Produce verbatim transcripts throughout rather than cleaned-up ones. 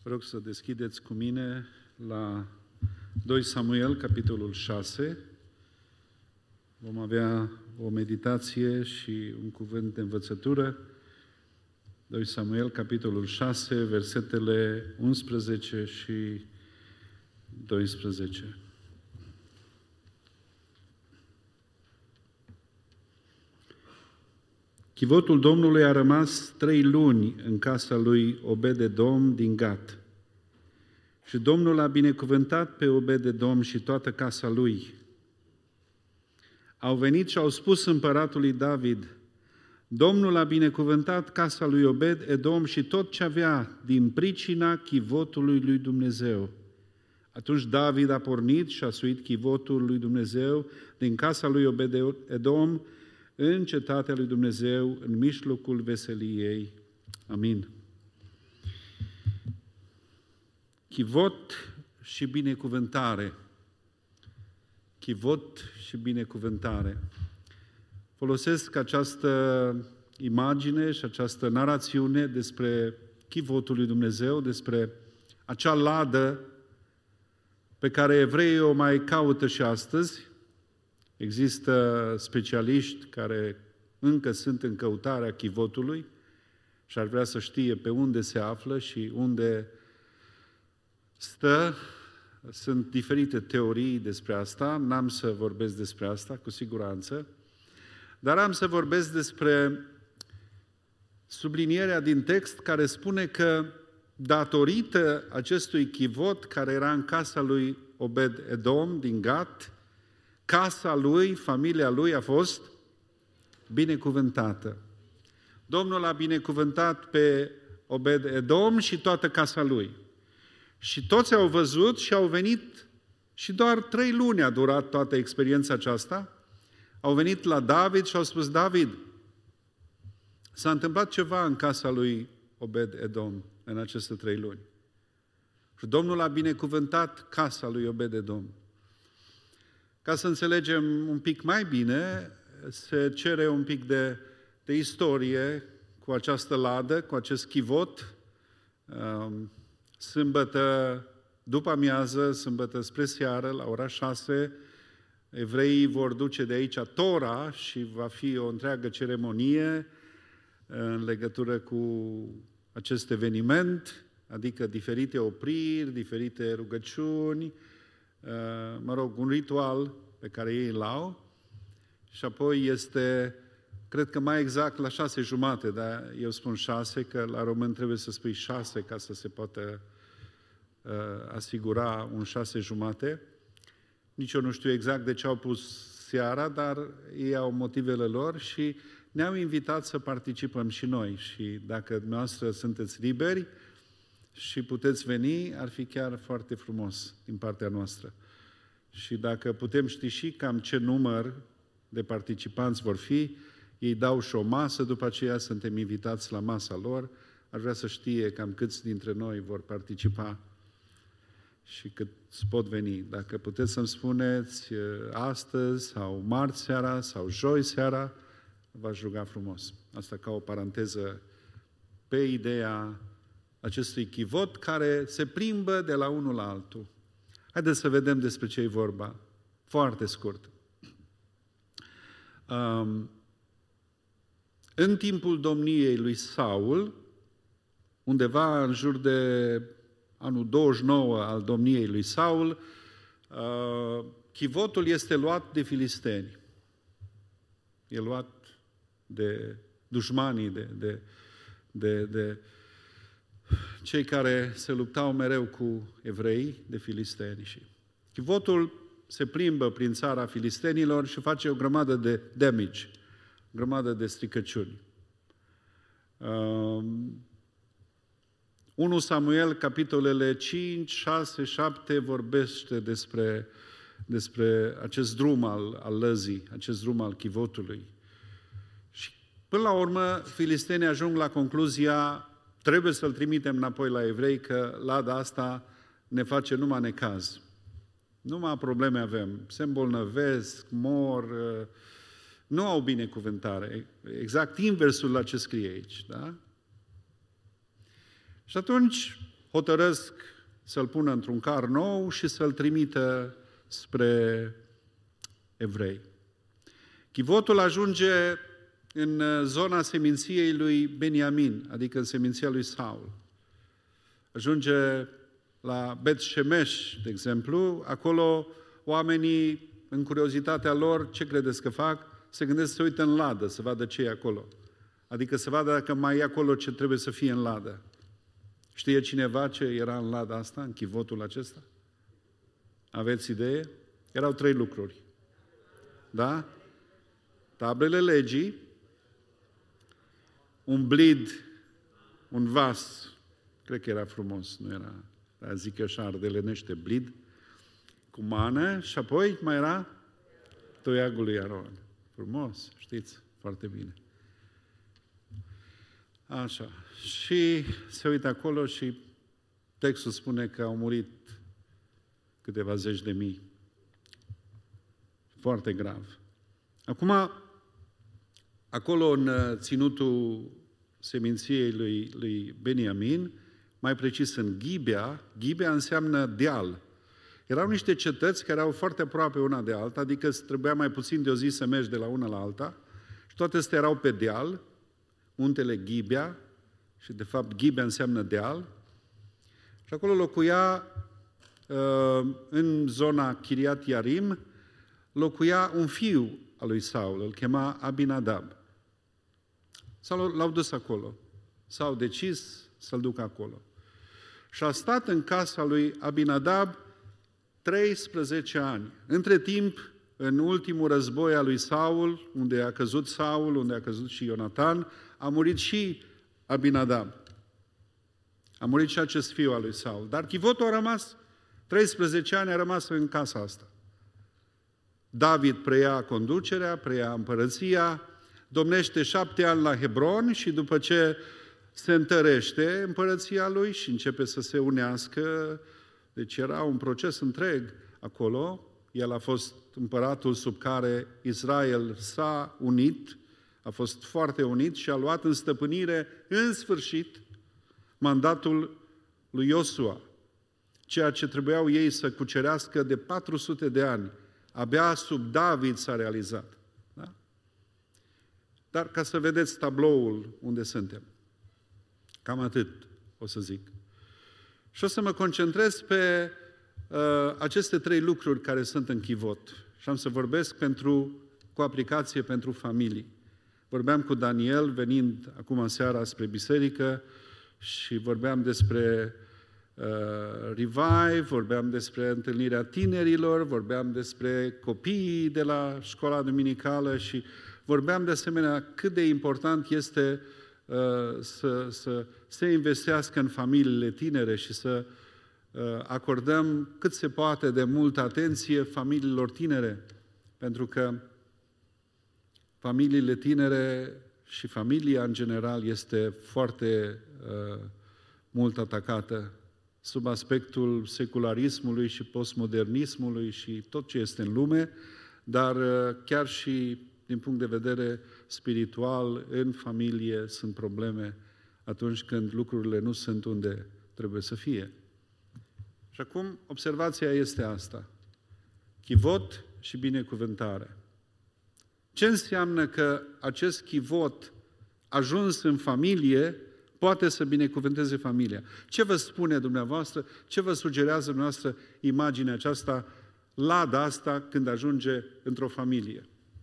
Vă rog să deschideți cu mine la doi Samuel, capitolul șase. Vom avea o meditație și un cuvânt de învățătură. doi Samuel, capitolul șase, versetele unsprezece și doisprezece. Chivotul Domnului a rămas trei luni în casa lui Obed-edom din Gat. Și Domnul a binecuvântat pe Obed-edom și toată casa lui. Au venit și au spus împăratului David: Domnul a binecuvântat casa lui Obed-edom și tot ce avea din pricina chivotului lui Dumnezeu. Atunci David a pornit și a suit chivotul lui Dumnezeu din casa lui Obed-edom în cetatea lui Dumnezeu, în mijlocul veseliei. Amin. Chivot și binecuvântare. Chivot și binecuvântare. Folosesc această imagine și această narațiune despre chivotul lui Dumnezeu, despre acea ladă pe care evreii o mai caută și astăzi. Există specialiști care încă sunt în căutarea chivotului și ar vrea să știe pe unde se află și unde stă. Sunt diferite teorii despre asta, n-am să vorbesc despre asta, cu siguranță, dar am să vorbesc despre sublinierea din text care spune că datorită acestui chivot care era în casa lui Obed-edom din Gat, casa lui, familia lui a fost binecuvântată. Domnul a binecuvântat pe Obed-edom și toată casa lui. Și toți au văzut și au venit, și doar trei luni a durat toată experiența aceasta, au venit la David și au spus: David, s-a întâmplat ceva în casa lui Obed-edom în aceste trei luni. Și Domnul a binecuvântat casa lui Obed-edom. Ca să înțelegem un pic mai bine, se cere un pic de, de istorie cu această ladă, cu acest chivot. Sâmbătă, după amiază, sâmbătă spre seară, la ora șase, evreii vor duce de aici Tora și va fi o întreagă ceremonie în legătură cu acest eveniment, adică diferite opriri, diferite rugăciuni, mă rog, un ritual pe care ei îl au. Și apoi este, cred că mai exact la șase jumate, dar eu spun șase, că la român trebuie să spui șase ca să se poată uh, asigura un șase jumate. Nici eu nu știu exact de ce au pus seara, dar ei au motivele lor și ne-au invitat să participăm și noi. Și dacă dumneavoastră sunteți liberi și puteți veni, ar fi chiar foarte frumos din partea noastră. Și dacă putem ști și cam ce număr de participanți vor fi, ei dau și o masă, după aceea suntem invitați la masa lor, ar vrea să știe cam câți dintre noi vor participa și cât pot veni. Dacă puteți să-mi spuneți astăzi sau marți seara sau joi seara, v-aș ruga frumos. Asta ca o paranteză pe ideea acestui chivot care se plimbă de la unul la altul. Haideți să vedem despre ce e vorba. Foarte scurt. Um, în timpul domniei lui Saul, undeva în jur de anul douăzeci și nouă al domniei lui Saul, uh, chivotul este luat de filisteni. E luat de dușmanii, de, de, de, de cei care se luptau mereu cu evrei, de filisteni. Și chivotul se plimbă prin țara filistenilor și face o grămadă de damage, o grămadă de stricăciuni. Uh, unu Samuel, capitolele cinci, șase, șapte, vorbește despre, despre acest drum al, al lăzii, acest drum al chivotului. Și până la urmă, filistenii ajung la concluzia: trebuie să-l trimitem înapoi la evrei, că lada asta ne face numai necaz. Numai probleme avem. Se îmbolnăvesc, mor, nu au binecuvântare. Exact inversul la ce scrie aici. Da? Și atunci hotărăsc să-l pună într-un car nou și să-l trimită spre evrei. Chivotul ajunge în zona seminției lui Beniamin, adică în seminția lui Saul. Ajunge la Bet-Shemesh, de exemplu, acolo oamenii, în curiozitatea lor, ce credeți că fac? Se gândesc să se uită în ladă, să vadă ce e acolo. Adică să vadă dacă mai e acolo ce trebuie să fie în ladă. Știe cineva ce era în lada asta, în chivotul acesta? Aveți idee? Erau trei lucruri. Da? Tablele legii, un blid, un vas, cred că era frumos, nu era, dar zic eu așa ardelenește, blid, cu mană și apoi mai era toiagul lui Aron. Frumos, știți, foarte bine. Așa. Și se uită acolo și textul spune că au murit câteva zeci de mii. Foarte grav. Acum, acolo în ținutul seminției lui, lui Beniamin, mai precis în Ghibea, Ghibea înseamnă deal. Erau niște cetăți care erau foarte aproape una de alta, adică trebuia mai puțin de o zi să mergi de la una la alta, și toate astea erau pe deal, muntele Ghibea, și de fapt Ghibea înseamnă deal, și acolo locuia, în zona Chiriat Iarim, locuia un fiu al lui Saul, îl chema Abinadab. Sau l-au dus acolo. S-au decis să-l ducă acolo. Și a stat în casa lui Abinadab treisprezece ani. Între timp, în ultimul război al lui Saul, unde a căzut Saul, unde a căzut și Ionatan, a murit și Abinadab. A murit și acest fiu al lui Saul. Dar chivotul a rămas, treisprezece ani a rămas în casa asta. David preia conducerea, preia împărăția, domnește șapte ani la Hebron și după ce se întărește împărăția lui și începe să se unească, deci era un proces întreg acolo, el a fost împăratul sub care Israel s-a unit, a fost foarte unit și a luat în stăpânire, în sfârșit, mandatul lui Iosua, ceea ce trebuiau ei să cucerească de patru sute de ani. Abia sub David s-a realizat. Da? Dar ca să vedeți tabloul unde suntem. Cam atât o să zic. Și o să mă concentrez pe uh, aceste trei lucruri care sunt în chivot. Și am să vorbesc pentru, cu aplicație pentru familii. Vorbeam cu Daniel venind acum seara spre biserică și vorbeam despre uh, Revive, vorbeam despre întâlnirea tinerilor, vorbeam despre copiii de la școala duminicală și vorbeam de asemenea cât de important este uh, să, să se investească în familiile tinere și să uh, acordăm cât se poate de multă atenție familiilor tinere, pentru că familiile tinere și familia în general este foarte uh, mult atacată sub aspectul secularismului și postmodernismului și tot ce este în lume, dar uh, chiar și din punct de vedere spiritual, în familie sunt probleme atunci când lucrurile nu sunt unde trebuie să fie. Și acum observația este asta. Chivot și binecuvântare. Ce înseamnă că acest chivot ajuns în familie poate să binecuvânteze familia? Ce vă spune dumneavoastră? Ce vă sugerează dumneavoastră imaginea aceasta, lada asta, când ajunge într-o familie?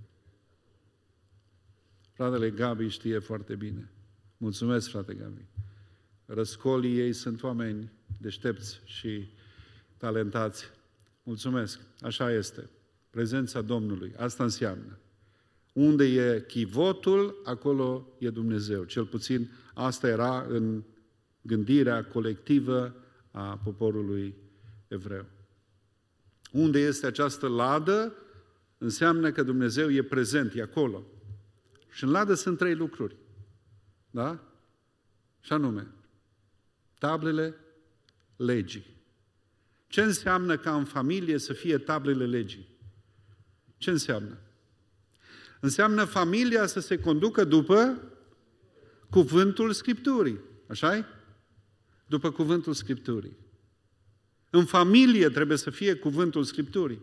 Fratele Gabi știe foarte bine. Mulțumesc, frate Gabi. Răscolii ei sunt oameni deștepți și talentați. Mulțumesc. Așa este. Prezența Domnului. Asta înseamnă. Unde e chivotul, acolo e Dumnezeu. Cel puțin asta era în gândirea colectivă a poporului evreu. Unde este această ladă, înseamnă că Dumnezeu e prezent, e acolo. Și în ladă sunt trei lucruri. Da? Și anume, tablele legii. Ce înseamnă ca în familie să fie tablele legii? Ce înseamnă? Înseamnă familia să se conducă după cuvântul Scripturii. Așa-i? după cuvântul Scripturii. În familie trebuie să fie cuvântul Scripturii.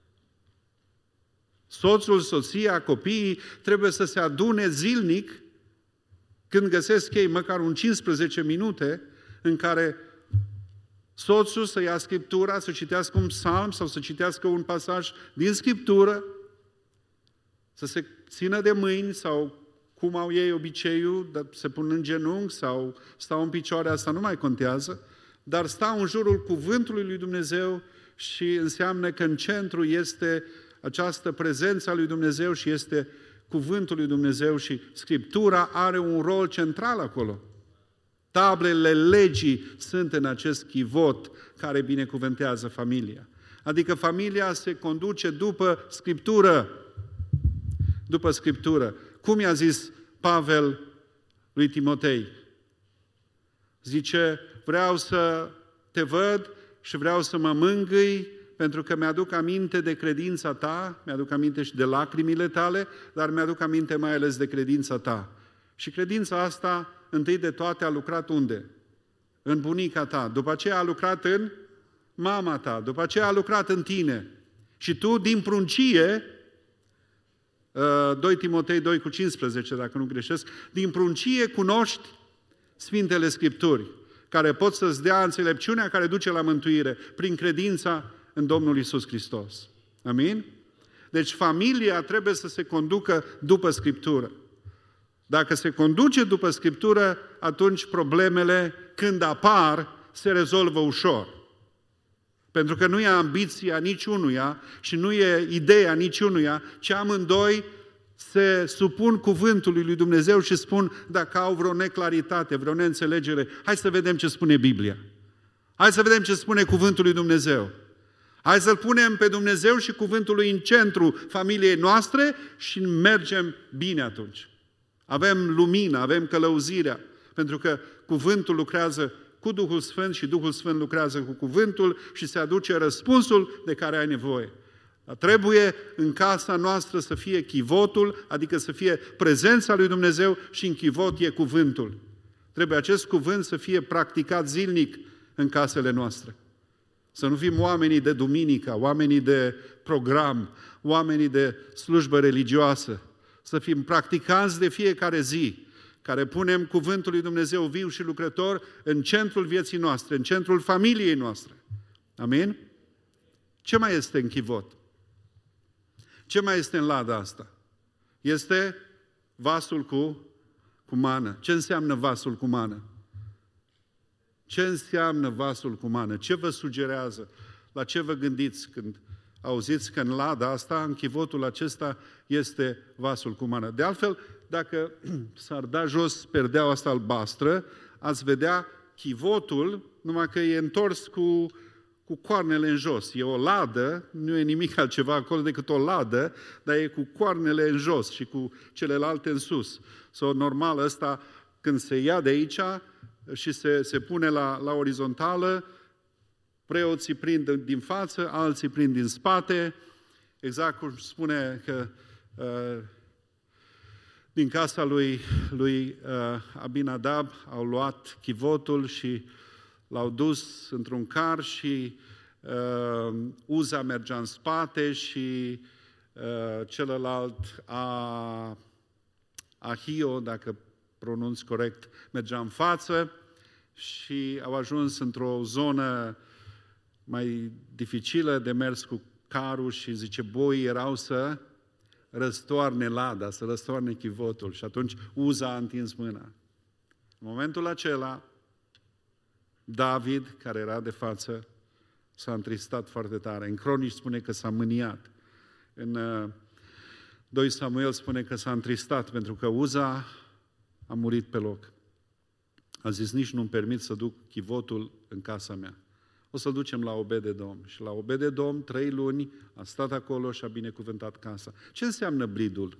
Soțul, soția, copiii trebuie să se adune zilnic când găsesc ei măcar un cincisprezece minute în care soțul să ia Scriptura, să citească un psalm sau să citească un pasaj din Scriptură, să se țină de mâini sau cum au ei obiceiul, se pun în genunchi sau stau în picioare, asta nu mai contează, dar stau în jurul cuvântului lui Dumnezeu și înseamnă că în centru este această prezență a lui Dumnezeu și este cuvântul lui Dumnezeu și Scriptura are un rol central acolo. Tablele legii sunt în acest chivot care binecuvântează familia. Adică familia se conduce după Scriptură. După Scriptură. Cum i-a zis Pavel lui Timotei? Zice, vreau să te văd și vreau să mă mângâi pentru că mi-aduc aminte de credința ta, mi-aduc aminte și de lacrimile tale, dar mi-aduc aminte mai ales de credința ta. Și credința asta, întâi de toate, a lucrat unde? În bunica ta. După aceea a lucrat în mama ta. După aceea a lucrat în tine. Și tu, din pruncie, doi Timotei doi cu cincisprezece, dacă nu greșesc, din pruncie cunoști Sfintele Scripturi, care pot să-ți dea înțelepciunea care duce la mântuire, prin credința în Domnul Iisus Hristos. Amin? Deci familia trebuie să se conducă după Scriptură. Dacă se conduce după Scriptură, atunci problemele, când apar, se rezolvă ușor. Pentru că nu e ambiția niciunuia și nu e ideea niciunuia, ci amândoi se supun cuvântului lui Dumnezeu și spun dacă au vreo neclaritate, vreo neînțelegere, hai să vedem ce spune Biblia. Hai să vedem ce spune cuvântul lui Dumnezeu. Hai să-L punem pe Dumnezeu și cuvântul lui în centru familiei noastre și mergem bine atunci. Avem lumină, avem călăuzirea, pentru că cuvântul lucrează cu Duhul Sfânt și Duhul Sfânt lucrează cu cuvântul și se aduce răspunsul de care ai nevoie. Dar trebuie în casa noastră să fie chivotul, adică să fie prezența lui Dumnezeu și în chivot e cuvântul. Trebuie acest cuvânt să fie practicat zilnic în casele noastre. Să nu fim oamenii de duminică, oamenii de program, oamenii de slujbă religioasă. Să fim practicanți de fiecare zi, care punem cuvântul lui Dumnezeu viu și lucrător în centrul vieții noastre, în centrul familiei noastre. Amin? Ce mai este în chivot? Ce mai este în lada asta? Este vasul cu, cu mană. Ce înseamnă vasul cu mană? Ce înseamnă vasul cu mană? Ce vă sugerează? La ce vă gândiți când auziți că în lada asta, în chivotul acesta, este vasul cu mană? De altfel, dacă s-ar da jos perdeaua asta albastră, ați vedea chivotul, numai că e întors cu, cu coarnele în jos. E o ladă, nu e nimic altceva acolo decât o ladă, dar e cu coarnele în jos și cu celelalte în sus. Sau normal ăsta, când se ia de aici și se, se pune la, la orizontală, preoții prind din față, alții prind din spate, exact cum spune că uh, din casa lui, lui uh, Abinadab au luat chivotul și l-au dus într-un car și uh, Uza mergea în spate și uh, celălalt, a, Ahio, dacă pronunț corect, mergea în față și au ajuns într-o zonă mai dificilă de mers cu carul și zice, boii erau să răstoarne lada, să răstoarne chivotul. Și atunci Uza a întins mâna. În momentul acela, David, care era de față, s-a întristat foarte tare. În Cronici spune că s-a mâniat. În doi Samuel spune că s-a întristat pentru că Uza a murit pe loc. A zis, nici nu-mi permit să duc chivotul în casa mea. O să-l ducem la Obed-edom. Și la Obed-edom, trei luni, a stat acolo și a binecuvântat casa. Ce înseamnă bridul?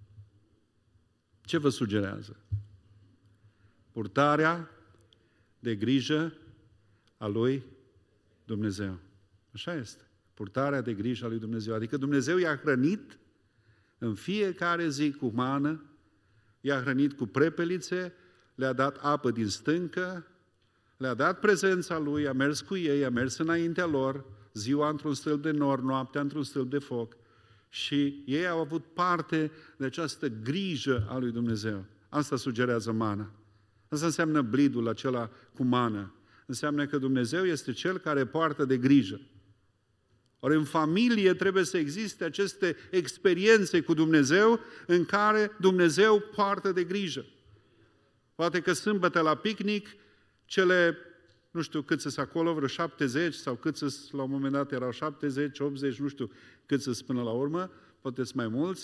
Ce vă sugerează? Purtarea de grijă a lui Dumnezeu. Așa este. Purtarea de grijă a lui Dumnezeu. Adică Dumnezeu i-a hrănit în fiecare zi cu mană, i-a hrănit cu prepelițe, le-a dat apă din stâncă, le-a dat prezența Lui, a mers cu ei, a mers înaintea lor, ziua într-un stâlp de nor, noaptea într-un stâlp de foc. Și ei au avut parte de această grijă a lui Dumnezeu. Asta sugerează mana. Asta înseamnă bridul acela cu mană. Înseamnă că Dumnezeu este Cel care poartă de grijă. Ori în familie trebuie să existe aceste experiențe cu Dumnezeu în care Dumnezeu poartă de grijă. Poate că sâmbătă la picnic, cele, nu știu cât sunt acolo, vreo șaptezeci sau cât sunt, la un moment dat erau șaptezeci, optzeci, nu știu cât sunt până la urmă, poate sunt mai mulți.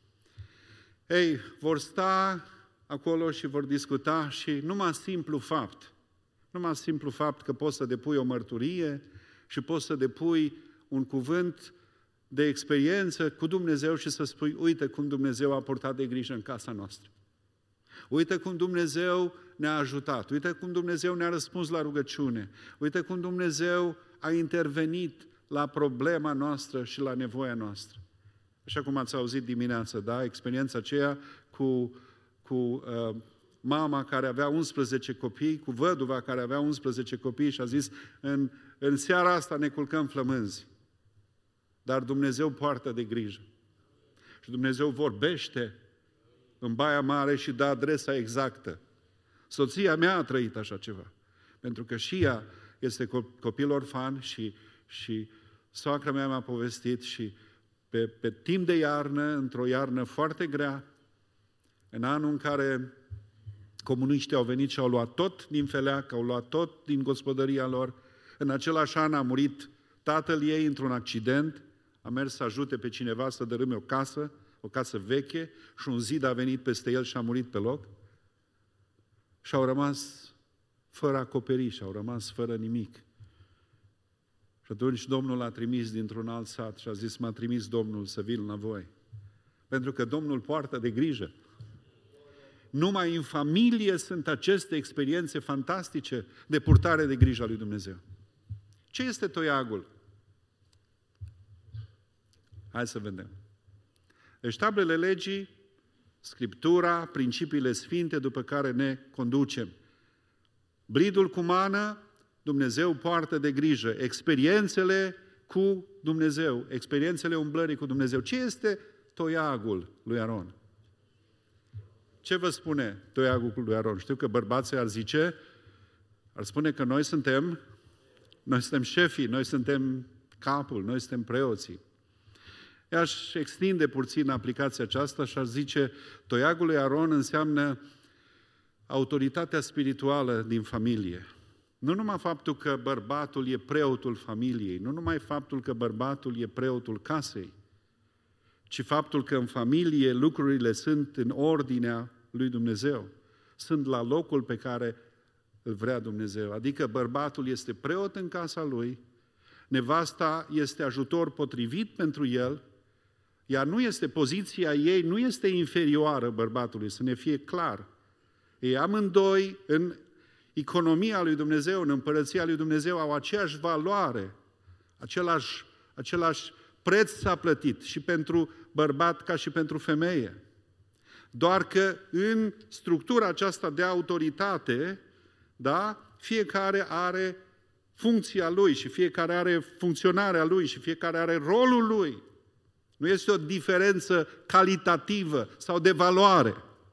Ei, vor sta acolo și vor discuta și numai simplu fapt, numai simplu fapt că poți să depui o mărturie și poți să depui un cuvânt de experiență cu Dumnezeu și să spui, uite cum Dumnezeu a purtat de grijă în casa noastră. Uite cum Dumnezeu ne-a ajutat, uite cum Dumnezeu ne-a răspuns la rugăciune, uite cum Dumnezeu a intervenit la problema noastră și la nevoia noastră. Așa cum ați auzit dimineața, da? Experiența aceea cu, cu uh, mama care avea unsprezece copii, cu văduva care avea unsprezece copii și a zis, în, în seara asta ne culcăm flămânzi. Dar Dumnezeu poartă de grijă. Și Dumnezeu vorbește în Baia Mare și dă adresa exactă. Soția mea a trăit așa ceva. Pentru că și ea este copil orfan și, și soacra mea mi-a povestit și pe, pe timp de iarnă, într-o iarnă foarte grea, în anul în care comuniștii au venit și au luat tot din feleac, au luat tot din gospodăria lor, în același an a murit tatăl ei într-un accident, a mers să ajute pe cineva să dărâme o casă, o casă veche și un zid a venit peste el și a murit pe loc. Și au rămas fără acoperiș, au rămas fără nimic. Și atunci Domnul a trimis dintr-un alt sat și a zis, m-a trimis Domnul să vin la voi. Pentru că Domnul poartă de grijă. Numai în familie sunt aceste experiențe fantastice de purtare de grijă a lui Dumnezeu. Ce este toiagul? Hai să vedem. Deci tablele legii, Scriptura, principiile sfinte după care ne conducem. Bridul cu mană, Dumnezeu poartă de grijă. Experiențele cu Dumnezeu, experiențele umblării cu Dumnezeu. Ce este toiagul lui Aron? Ce vă spune toiagul lui Aron? Știu că bărbații ar zice, ar spune că noi suntem, noi suntem șefii, noi suntem capul, noi suntem preoții. I-aș extinde puțin aplicația aceasta și aș zice, toiagul lui Aron înseamnă autoritatea spirituală din familie. Nu numai faptul că bărbatul e preotul familiei, nu numai faptul că bărbatul e preotul casei, ci faptul că în familie lucrurile sunt în ordinea lui Dumnezeu, sunt la locul pe care îl vrea Dumnezeu. Adică bărbatul este preot în casa lui, nevasta este ajutor potrivit pentru el, ea nu este, poziția ei nu este inferioară bărbatului, să ne fie clar. Ei amândoi, în economia lui Dumnezeu, în împărăția lui Dumnezeu, au aceeași valoare, același, același preț s-a plătit și pentru bărbat ca și pentru femeie. Doar că în structura aceasta de autoritate, da, fiecare are funcția lui și fiecare are funcționarea lui și fiecare are rolul lui. Nu este o diferență calitativă sau de valoare,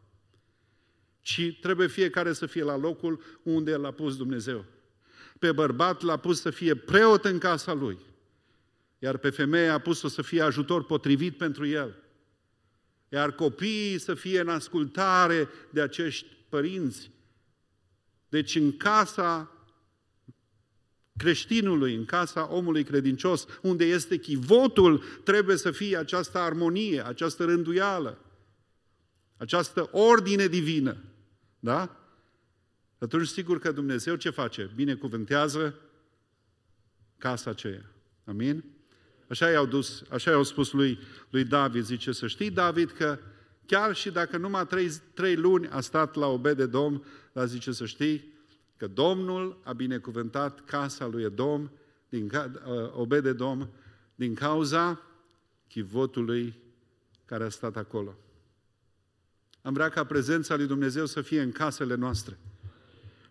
ci trebuie fiecare să fie la locul unde l-a pus Dumnezeu. Pe bărbat l-a pus să fie preot în casa lui, iar pe femeie a pus-o să fie ajutor potrivit pentru el. Iar copiii să fie în ascultare de acești părinți. Deci în casa creștinului, în casa omului credincios, unde este chivotul, trebuie să fie această armonie, această rânduială, această ordine divină. Da? Atunci sigur că Dumnezeu ce face? Binecuvântează casa aceea. Amin? Așa i-au dus, așa i-au spus lui, lui David, zice, să știi, David, că chiar și dacă numai trei, trei luni a stat la Obed-Edom, dar zice să știi că Domnul a binecuvântat casa lui Edom, din, uh, Obed-Edom, din cauza chivotului care a stat acolo. Am vrea ca prezența lui Dumnezeu să fie în casele noastre.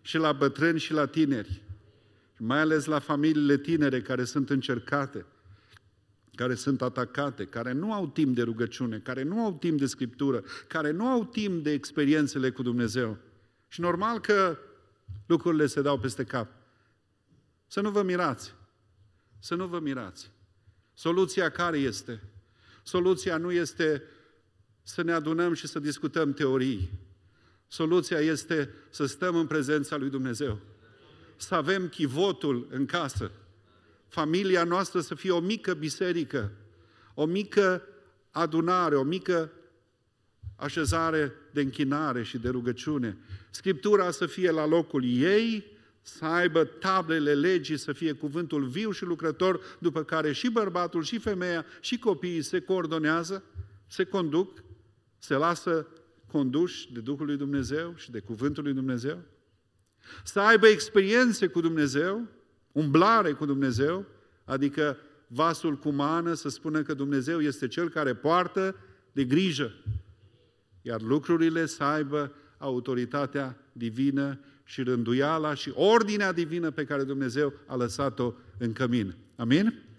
și la bătrâni și la tineri, mai ales la familiile tinere care sunt încercate, care sunt atacate, care nu au timp de rugăciune, care nu au timp de Scriptură, care nu au timp de experiențele cu Dumnezeu. Și normal că lucrurile se dau peste cap. Să nu vă mirați. Să nu vă mirați. Soluția care este? Soluția nu este să ne adunăm și să discutăm teorii. Soluția este să stăm în prezența lui Dumnezeu. Să avem chivotul în casă. Familia noastră să fie o mică biserică, o mică adunare, o mică așezare de închinare și de rugăciune. Scriptura să fie la locul ei, să aibă tablele legii, să fie cuvântul viu și lucrător, după care și bărbatul, și femeia, și copiii se coordonează, se conduc, se lasă conduși de Duhul lui Dumnezeu și de cuvântul lui Dumnezeu. Să aibă experiențe cu Dumnezeu, umblare cu Dumnezeu, adică vasul cu mană să spună că Dumnezeu este Cel care poartă de grijă, iar lucrurile să aibă autoritatea divină și rânduiala și ordinea divină pe care Dumnezeu a lăsat-o în cămin. Amin?